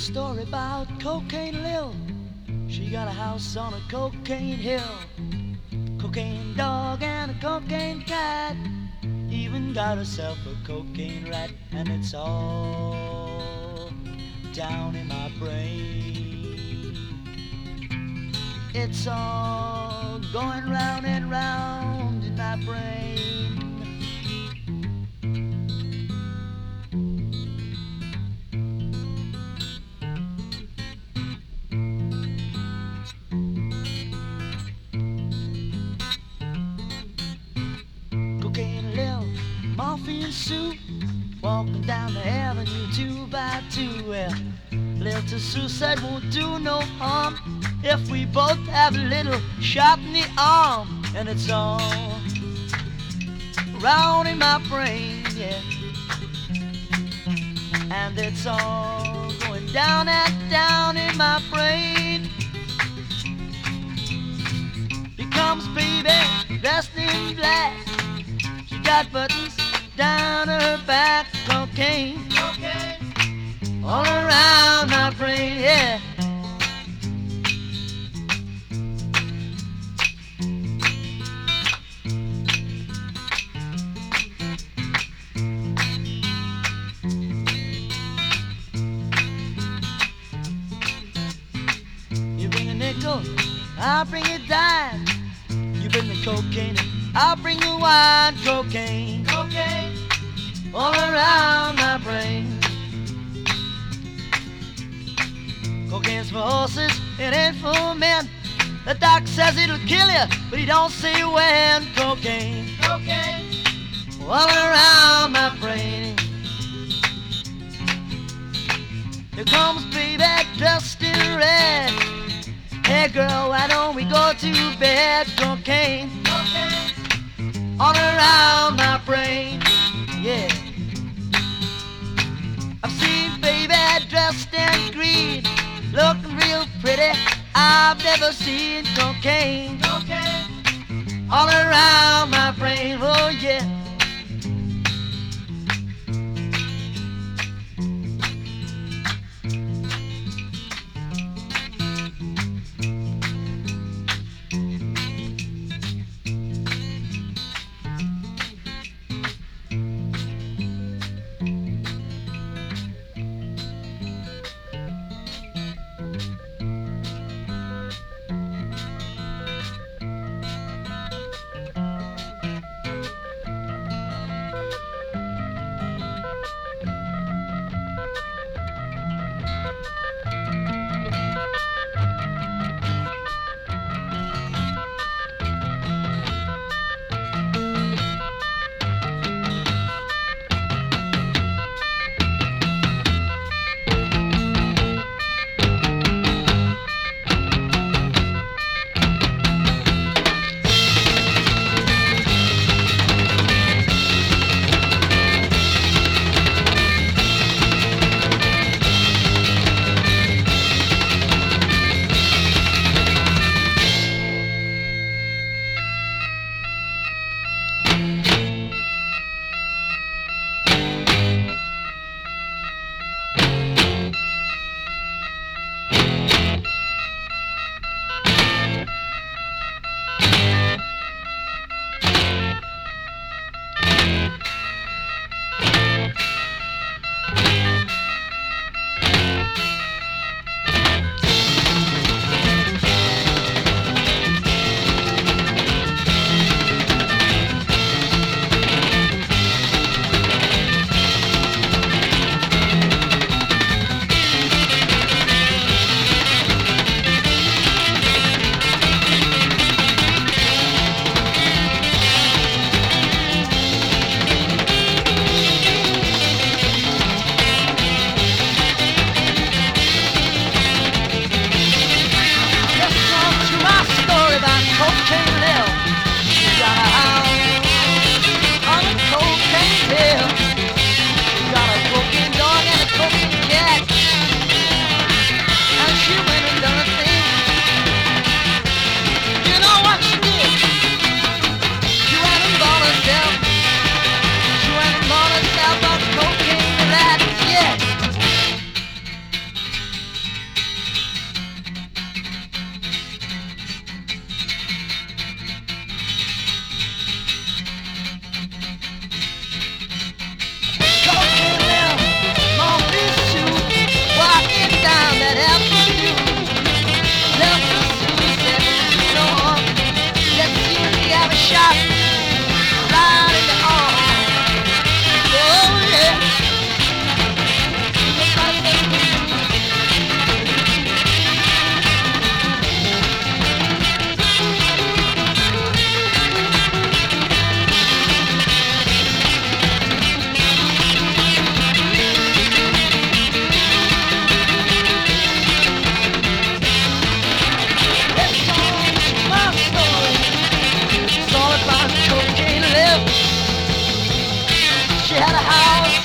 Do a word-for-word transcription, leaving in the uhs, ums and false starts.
story about Cocaine Lil. She got a house on a cocaine hill, cocaine dog and a cocaine cat, even got herself a cocaine rat. And it's all down in my brain. It's all going round and round in my brain. Cocaine Lil, morphine suit, walking down the avenue two by two. Well, Lil to suicide won't do no harm if we both have a little shot in the arm. And it's all round in my brain, yeah. And it's all going down and down in my brain. Here comes baby, dressed in black. She got buttons down her back. Cocaine, cocaine, all around my brain, yeah. You bring a nickel, I'll bring a dime. You bring the cocaine, I'll bring the wine. Cocaine, cocaine, all around my brain. Cocaine's for horses, it ain't for men. The doc says it'll kill you, but he don't say when. Cocaine, cocaine, all around my brain. Here comes baby dressed in red. Hey girl, why don't we go to bed? Cocaine, cocaine, all around my brain, yeah. I've seen baby dressed in green, looking real pretty. I've never seen cocaine, cocaine, all around my brain, oh yeah. got a house